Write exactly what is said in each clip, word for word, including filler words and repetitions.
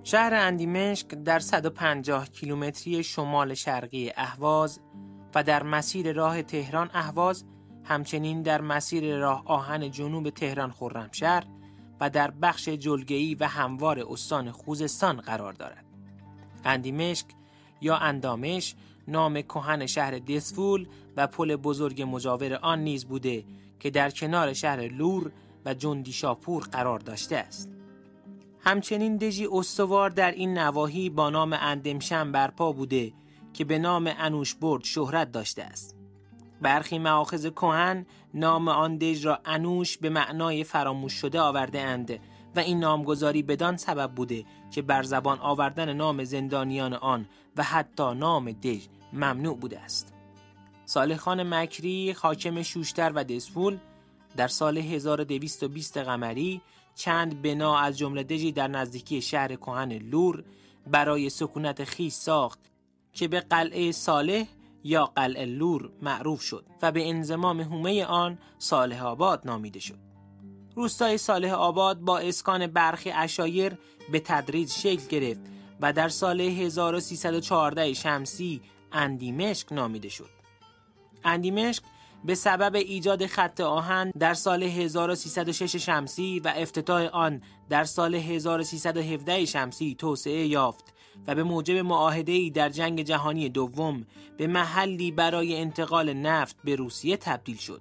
شهر اندیمشک در صد و پنجاه کیلومتری شمال شرقی اهواز و در مسیر راه تهران اهواز، همچنین در مسیر راه آهن جنوب تهران خرمشهر و در بخش جلگه‌ای و هموار استان خوزستان قرار دارد. اندیمشک یا اندامش نام کهن شهر دسفول و پل بزرگ مجاور آن نیز بوده که در کنار شهر لور و جندیشاپور قرار داشته است. همچنین دژی استوار در این نواحی با نام اندمشم برپا بوده که به نام انوشبرد شهرت داشته است. برخی مآخذ کهن نام آن دژ را انوش به معنای فراموش شده آورده اند و این نامگذاری بدان سبب بوده که بر زبان آوردن نام زندانیان آن و حتی نام دژ ممنوع بوده است. صالح خان مکری حاکم شوشتر و دسفول در سال هزار و دویست و بیست قمری چند بنا از جمله دژی در نزدیکی شهر کهن لور برای سکونت خویش ساخت که به قلعه صالح یا قلعه لور معروف شد و به انضمام حومه آن صالح آباد نامیده شد. روستای صالح آباد با اسکان برخی عشایر به تدریج شکل گرفت و در سال هزار و سیصد و چهارده شمسی اندیمشک نامیده شد. اندیمشک به سبب ایجاد خط آهن در سال هزار و سیصد و شش شمسی و افتتاح آن در سال هزار و سیصد و هفده شمسی توسعه یافت و به موجب معاهده‌ای در جنگ جهانی دوم به محلی برای انتقال نفت به روسیه تبدیل شد.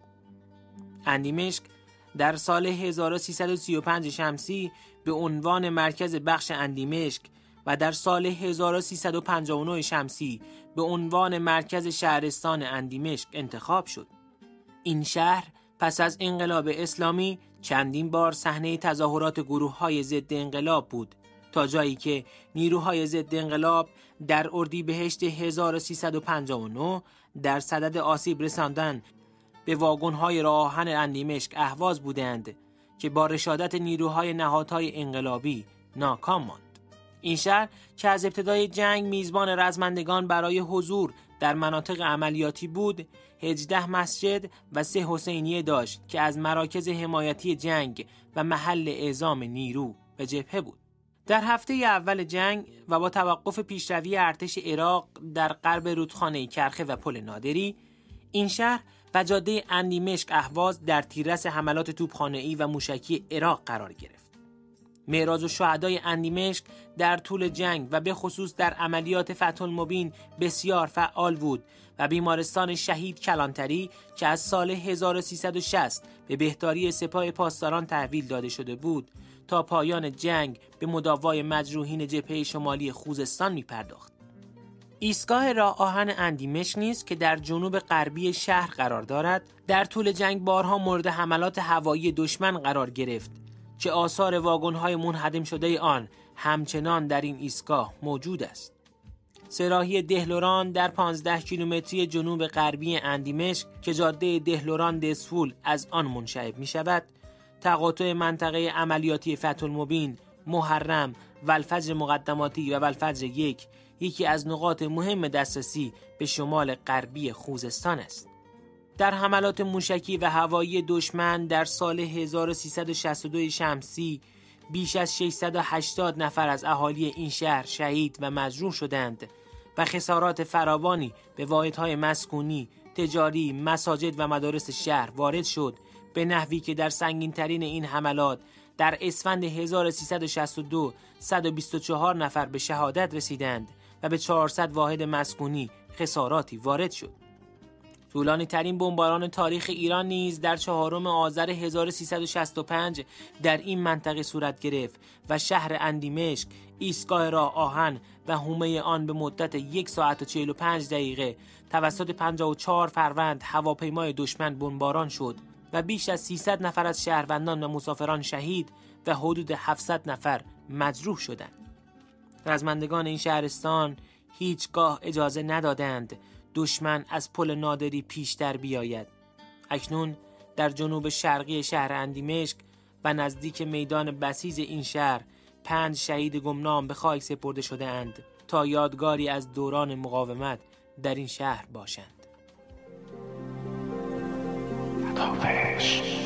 اندیمشک در سال هزار و سیصد و سی و پنج شمسی به عنوان مرکز بخش اندیمشک و در سال هزار و سیصد و پنجاه و نه شمسی به عنوان مرکز شهرستان اندیمشک انتخاب شد. این شهر پس از انقلاب اسلامی چندین بار صحنه تظاهرات گروه‌های ضد انقلاب بود، تا جایی که نیروهای ضد انقلاب در اردیبهشت هزار و سیصد و پنجاه و نه در صدد آسیب رساندن به واگن‌های راه آهن اندیمشک اهواز بودند که با رشادت نیروهای نهادهای انقلابی ناکام ماند. این شهر که از ابتدای جنگ میزبان رزمندگان برای حضور در مناطق عملیاتی بود، هجده مسجد و سه حسینیه داشت که از مراکز حمایتی جنگ و محل اعزام نیرو به جبهه بود. در هفته اول جنگ و با توقف پیشروی ارتش عراق در غرب رودخانه کرخه و پل نادری، این شهر و جاده اندیمشک اهواز در تیررس حملات توپخانه‌ای و موشکی عراق قرار گرفت. معراج الشهدای اندیمشک در طول جنگ و به خصوص در عملیات فتح المبین بسیار فعال بود و بیمارستان شهید کلانتری که از سال هزار و سیصد و شصت به بهداری سپاه پاسداران تحویل داده شده بود تا پایان جنگ به مداوای مجروحین جبهه شمالی خوزستان می پرداخت. ایستگاه راه آهن اندیمشک نیز که در جنوب غربی شهر قرار دارد، در طول جنگ بارها مورد حملات هوایی دشمن قرار گرفت که آثار واگن‌های منهدم شده آن همچنان در این ایستگاه موجود است. سراحی دهلوران در پانزده کیلومتری جنوب غربی اندیمشک که جاده دهلوران دسفول از آن منشعب می شود، تقاطع منطقه عملیاتی فتح المبین، محرم و الفجر مقدماتی و الفجر یک یکی از نقاط مهم دسترسی به شمال غربی خوزستان است. در حملات موشکی و هوایی دشمن در سال هزار و سیصد و شصت و دو شمسی بیش از ششصد و هشتاد نفر از اهالی این شهر شهید و مجروح شدند و خسارات فراوانی به واحدهای مسکونی، تجاری، مساجد و مدارس شهر وارد شد، به نحوی که در سنگین‌ترین این حملات در اسفند هزار و سیصد و شصت و دو صد و بیست و چهار نفر به شهادت رسیدند و به چهارصد واحد مسکونی خساراتی وارد شد. طولانی ترین بمباران تاریخ ایران نیز در چهارم آذر هزار و سیصد و شصت و پنج در این منطقه صورت گرفت و شهر اندیمشک، ایستگاه راه آهن و حومه آن به مدت یک ساعت و چهل و پنج دقیقه توسط پنجاه و چهار فروند هواپیمای دشمن بمباران شد و بیش از سیصد نفر از شهروندان و مسافران شهید و حدود هفتصد نفر مجروح شدند. رزمندگان این شهرستان هیچگاه اجازه ندادند دشمن از پل نادری پیشتر بیاید. اکنون در جنوب شرقی شهر اندیمشک و نزدیک میدان بسیج این شهر پنج شهید گمنام به خاک سپرده شده اند تا یادگاری از دوران مقاومت در این شهر باشند. خداحافظ.